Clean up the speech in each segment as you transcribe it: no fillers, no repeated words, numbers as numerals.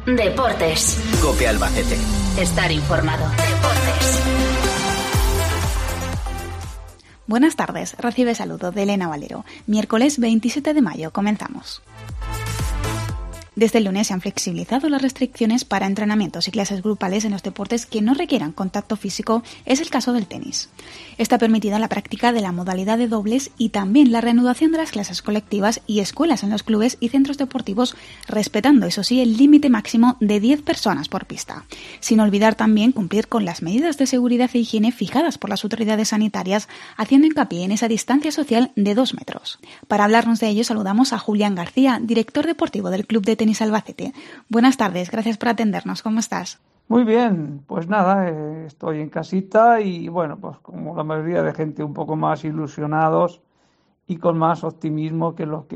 Deportes. COPE Albacete. Estar informado. Deportes. Buenas tardes, recibe saludo de Elena Valero. Miércoles 27 de mayo, comenzamos. Desde el lunes se han flexibilizado las restricciones para entrenamientos y clases grupales en los deportes que no requieran contacto físico, es el caso del tenis. Está permitida la práctica de la modalidad de dobles y también la reanudación de las clases colectivas y escuelas en los clubes y centros deportivos, respetando, eso sí, el límite máximo de 10 personas por pista. Sin olvidar también cumplir con las medidas de seguridad e higiene fijadas por las autoridades sanitarias, haciendo hincapié en esa distancia social de 2 metros. Para hablarnos de ello, saludamos a Julián García, director deportivo del Club de Tenis Albacete. Buenas tardes, gracias por atendernos. ¿Cómo estás? Muy bien, pues nada, estoy en casita y bueno, pues como la mayoría de gente un poco más ilusionados y con más optimismo que lo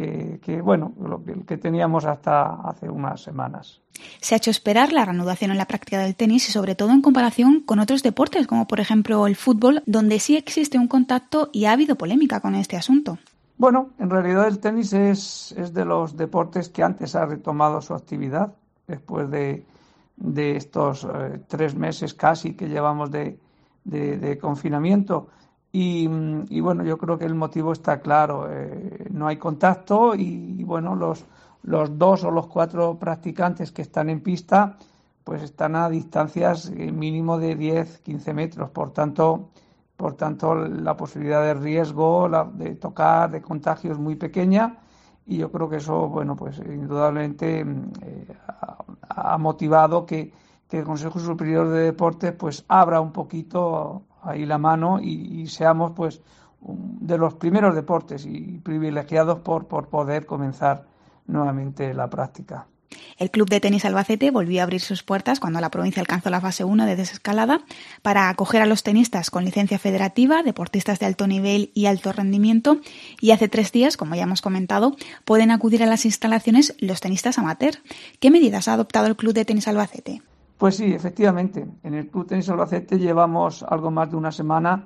que teníamos hasta hace unas semanas. Se ha hecho esperar la reanudación en la práctica del tenis y sobre todo en comparación con otros deportes como por ejemplo el fútbol, donde sí existe un contacto y ha habido polémica con este asunto. Bueno, en realidad el tenis es de los deportes que antes ha retomado su actividad después de estos 3 meses casi que llevamos de confinamiento y bueno, yo creo que el motivo está claro, no hay contacto y bueno, los 2 o los 4 practicantes que están en pista pues están a distancias mínimo de 10-15 metros, por tanto la posibilidad de riesgo de tocar, de contagio es muy pequeña y yo creo que eso, bueno, pues indudablemente ha motivado que el Consejo Superior de Deportes pues abra un poquito ahí la mano y seamos pues de los primeros deportes y privilegiados por poder comenzar nuevamente la práctica. El Club de Tenis Albacete volvió a abrir sus puertas cuando la provincia alcanzó la fase 1 de desescalada para acoger a los tenistas con licencia federativa, deportistas de alto nivel y alto rendimiento, y hace 3 días, como ya hemos comentado, pueden acudir a las instalaciones los tenistas amateur. ¿Qué medidas ha adoptado el Club de Tenis Albacete? Pues sí, efectivamente, en el Club Tenis Albacete llevamos algo más de una semana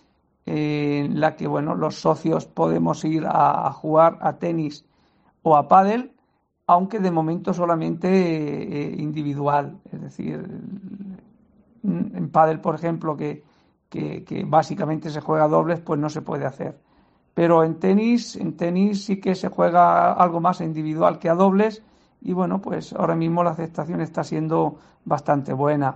en la que bueno, los socios podemos ir a jugar a tenis o a pádel, aunque de momento solamente individual, es decir, en pádel, por ejemplo, que básicamente se juega dobles, pues no se puede hacer. Pero en tenis sí que se juega algo más a individual que a dobles y bueno, pues ahora mismo la aceptación está siendo bastante buena.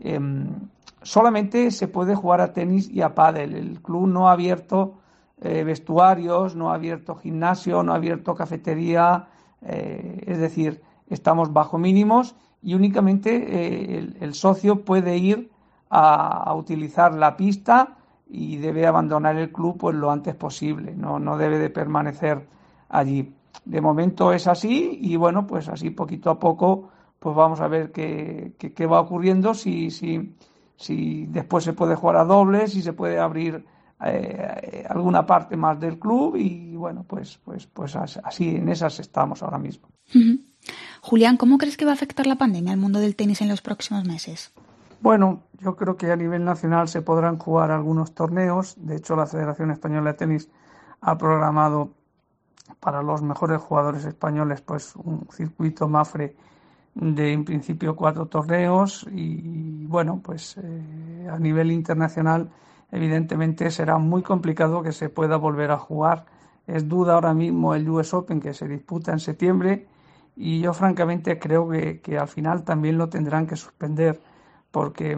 Solamente se puede jugar a tenis y a pádel. El club no ha abierto vestuarios, no ha abierto gimnasio, no ha abierto cafetería. Es decir, estamos bajo mínimos y únicamente el socio puede ir a utilizar la pista y debe abandonar el club pues lo antes posible, no debe de permanecer allí. De momento es así y bueno, pues así poquito a poco pues vamos a ver qué va ocurriendo, si después se puede jugar a dobles, si se puede abrir alguna parte más del club y bueno, pues así en esas estamos ahora mismo. Julián, ¿cómo crees que va a afectar la pandemia al mundo del tenis en los próximos meses? Bueno, yo creo que a nivel nacional se podrán jugar algunos torneos. De hecho, la Federación Española de Tenis ha programado para los mejores jugadores españoles pues un circuito Mafre de en principio 4 torneos y bueno, pues a nivel internacional evidentemente será muy complicado que se pueda volver a jugar. Es duda ahora mismo el US Open que se disputa en septiembre y yo francamente creo que al final también lo tendrán que suspender porque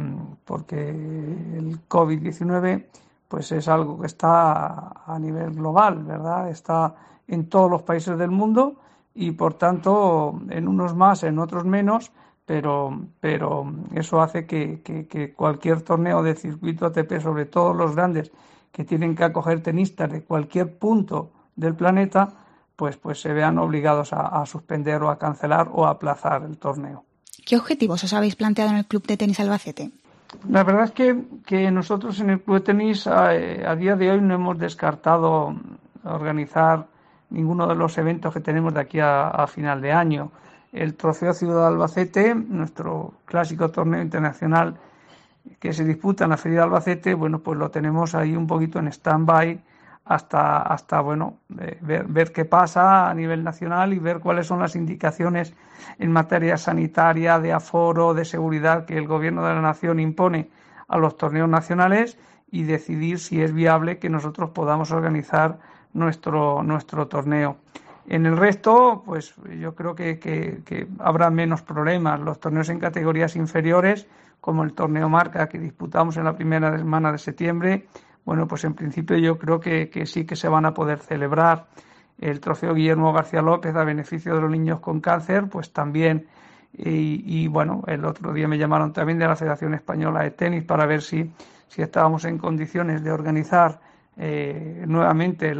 el COVID-19 pues es algo que está a nivel global, ¿verdad? Está en todos los países del mundo y por tanto en unos más, en otros menos, pero eso hace que cualquier torneo de circuito ATP, sobre todo los grandes que tienen que acoger tenistas de cualquier punto del planeta, pues se vean obligados a suspender o a cancelar o a aplazar el torneo. ¿Qué objetivos os habéis planteado en el Club de Tenis Albacete? La verdad es que nosotros en el Club de Tenis a día de hoy no hemos descartado organizar ninguno de los eventos que tenemos de aquí a final de año. El Trofeo Ciudad de Albacete, nuestro clásico torneo internacional que se disputa en la Feria de Albacete, bueno, pues lo tenemos ahí un poquito en stand-by hasta bueno, ver qué pasa a nivel nacional y ver cuáles son las indicaciones en materia sanitaria, de aforo, de seguridad que el Gobierno de la Nación impone a los torneos nacionales y decidir si es viable que nosotros podamos organizar nuestro torneo. En el resto, pues yo creo que habrá menos problemas. Los torneos en categorías inferiores, como el torneo Marca que disputamos en la primera semana de septiembre, bueno, pues en principio yo creo que sí que se van a poder celebrar. El trofeo Guillermo García López a beneficio de los niños con cáncer, pues también. Y bueno, el otro día me llamaron también de la Federación Española de Tenis para ver si estábamos en condiciones de organizar nuevamente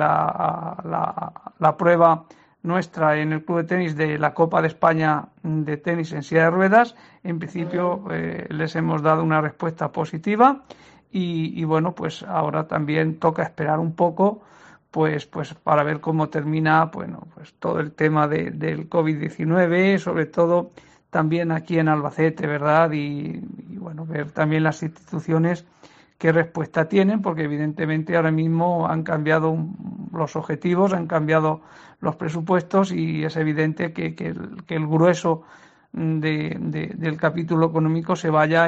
la prueba nuestra en el Club de Tenis de la Copa de España de tenis en silla de ruedas. En principio les hemos dado una respuesta positiva y bueno, pues ahora también toca esperar un poco pues para ver cómo termina bueno, pues todo el tema del COVID-19, sobre todo también aquí en Albacete, ¿verdad? Y bueno, ver también las instituciones qué respuesta tienen, porque evidentemente ahora mismo han cambiado los objetivos, han cambiado los presupuestos y es evidente que el grueso del capítulo económico se vaya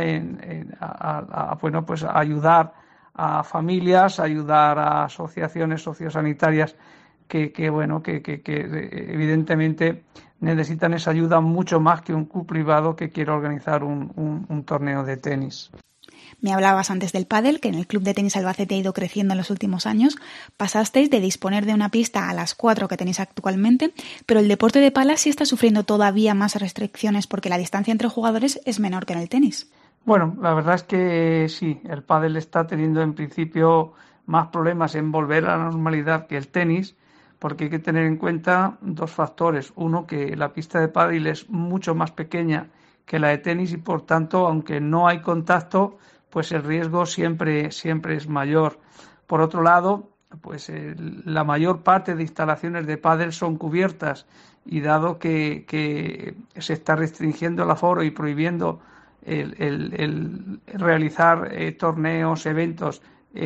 bueno, pues a ayudar a familias, a ayudar a asociaciones sociosanitarias que evidentemente necesitan esa ayuda mucho más que un club privado que quiera organizar un torneo de tenis. Me hablabas antes del pádel, que en el Club de Tenis Albacete ha ido creciendo en los últimos años. Pasasteis de disponer de una pista a las 4 que tenéis actualmente, pero el deporte de pala sí está sufriendo todavía más restricciones porque la distancia entre jugadores es menor que en el tenis. Bueno, la verdad es que sí, el pádel está teniendo en principio más problemas en volver a la normalidad que el tenis, porque hay que tener en cuenta dos factores. Uno, que la pista de pádel es mucho más pequeña que la de tenis y por tanto, aunque no hay contacto, pues el riesgo siempre es mayor. Por otro lado, pues la mayor parte de instalaciones de pádel son cubiertas y dado que se está restringiendo el aforo y prohibiendo el realizar torneos, eventos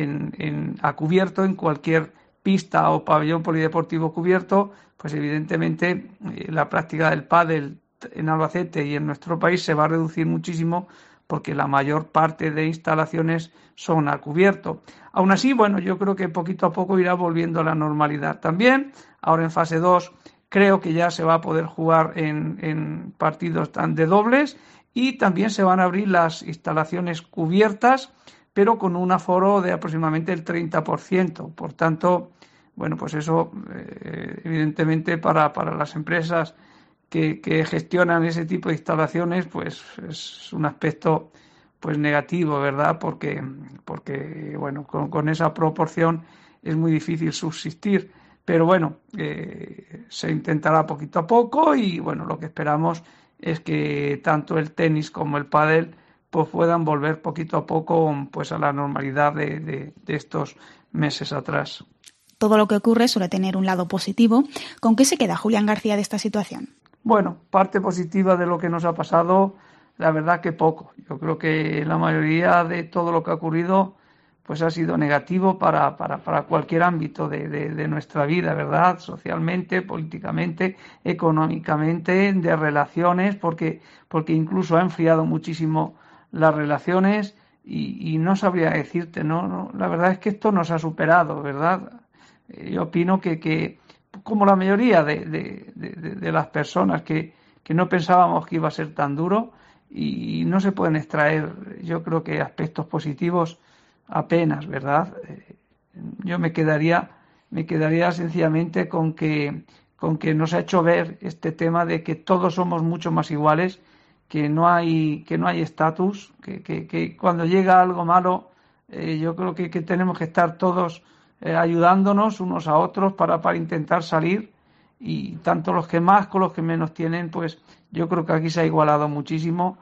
a cubierto en cualquier pista o pabellón polideportivo cubierto, pues evidentemente la práctica del pádel en Albacete y en nuestro país se va a reducir muchísimo porque la mayor parte de instalaciones son a cubierto. Aún así, bueno, yo creo que poquito a poco irá volviendo a la normalidad también. Ahora en fase 2 creo que ya se va a poder jugar en partidos de dobles y también se van a abrir las instalaciones cubiertas, pero con un aforo de aproximadamente el 30%. Por tanto, bueno, pues eso evidentemente para las empresas que gestionan ese tipo de instalaciones, pues es un aspecto pues negativo, ¿verdad? Porque bueno, con esa proporción es muy difícil subsistir. Pero bueno, se intentará poquito a poco y bueno, lo que esperamos es que tanto el tenis como el pádel pues puedan volver poquito a poco pues a la normalidad de estos meses atrás. Todo lo que ocurre suele tener un lado positivo. ¿Con qué se queda Julián García de esta situación? Bueno, parte positiva de lo que nos ha pasado, la verdad que poco. Yo creo que la mayoría de todo lo que ha ocurrido pues ha sido negativo para cualquier ámbito de nuestra vida, ¿verdad? Socialmente, políticamente, económicamente, de relaciones, porque incluso ha enfriado muchísimo las relaciones y no sabría decirte, ¿no? La verdad es que esto nos ha superado, ¿verdad? Yo opino que como la mayoría de las personas que no pensábamos que iba a ser tan duro y no se pueden extraer, yo creo que aspectos positivos apenas, ¿verdad? Yo me quedaría sencillamente con que nos ha hecho ver este tema de que todos somos mucho más iguales, que no hay estatus, que cuando llega algo malo, yo creo que tenemos que estar todos ayudándonos unos a otros para intentar salir, y tanto los que más como los que menos tienen, pues yo creo que aquí se ha igualado muchísimo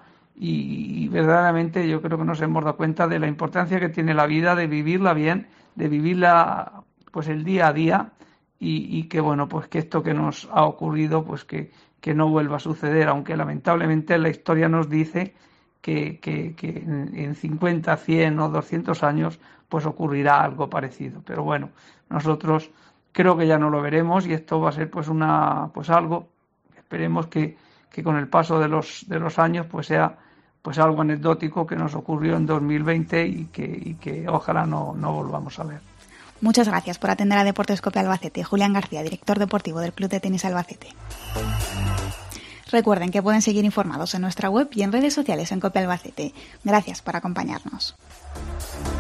y verdaderamente yo creo que nos hemos dado cuenta de la importancia que tiene la vida, de vivirla bien, de vivirla pues el día a día y que bueno, pues que esto que nos ha ocurrido pues que no vuelva a suceder, aunque lamentablemente la historia nos dice que en 50, 100 o 200 años pues ocurrirá algo parecido. Pero bueno, nosotros creo que ya no lo veremos y esto va a ser pues algo, esperemos que con el paso de los años pues sea pues algo anecdótico que nos ocurrió en 2020 y que ojalá no volvamos a ver. Muchas gracias por atender a Deportes Cope Albacete. Julián García, director deportivo del Club de Tenis Albacete. Recuerden que pueden seguir informados en nuestra web y en redes sociales en Cope Albacete. Gracias por acompañarnos.